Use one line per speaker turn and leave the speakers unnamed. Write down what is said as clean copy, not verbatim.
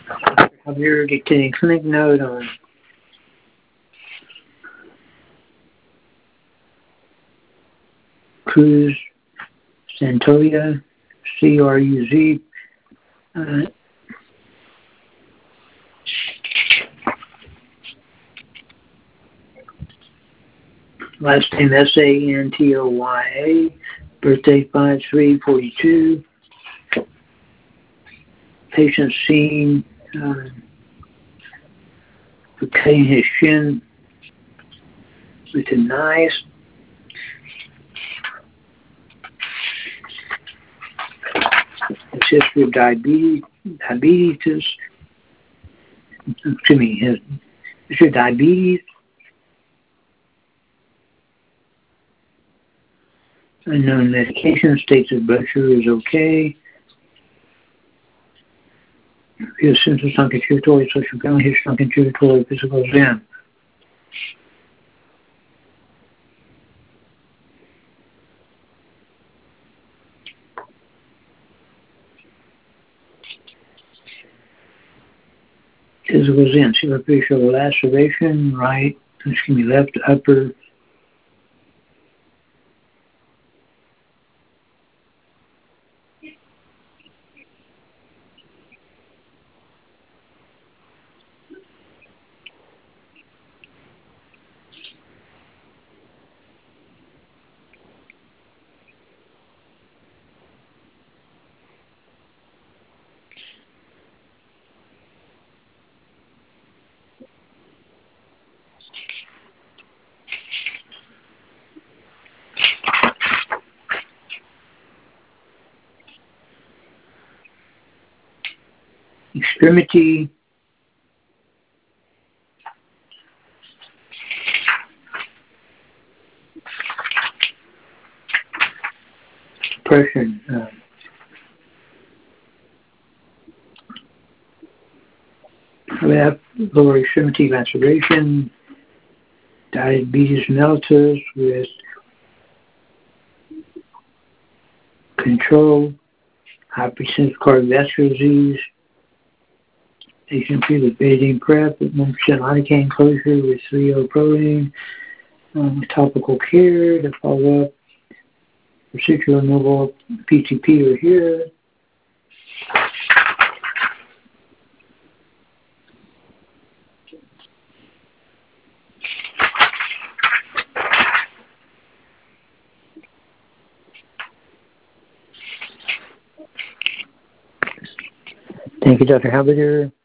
Javier getting clinic note on Cruz Santoya, CRUZ. Last name Santoya. Birthday 5/3/42. Patient seen for cutting his shin with a knife. His history of diabetes. Excuse me. His history of diabetes. Unknown medication. States his blood sugar is okay. His symptoms non-contributory social ground. His non-contributory physical exam. Physical exam. Superficial laceration. Left upper. Extremity. Depression. Left lower extremity laceration. Diabetes mellitus with control. Hypertensive cardiovascular disease. Patient treated with betaine prep with 1% lidocaine closure with 3O protein. Topical care to follow up. Procedural removal PTP are here. Thank you, Dr. Halberger.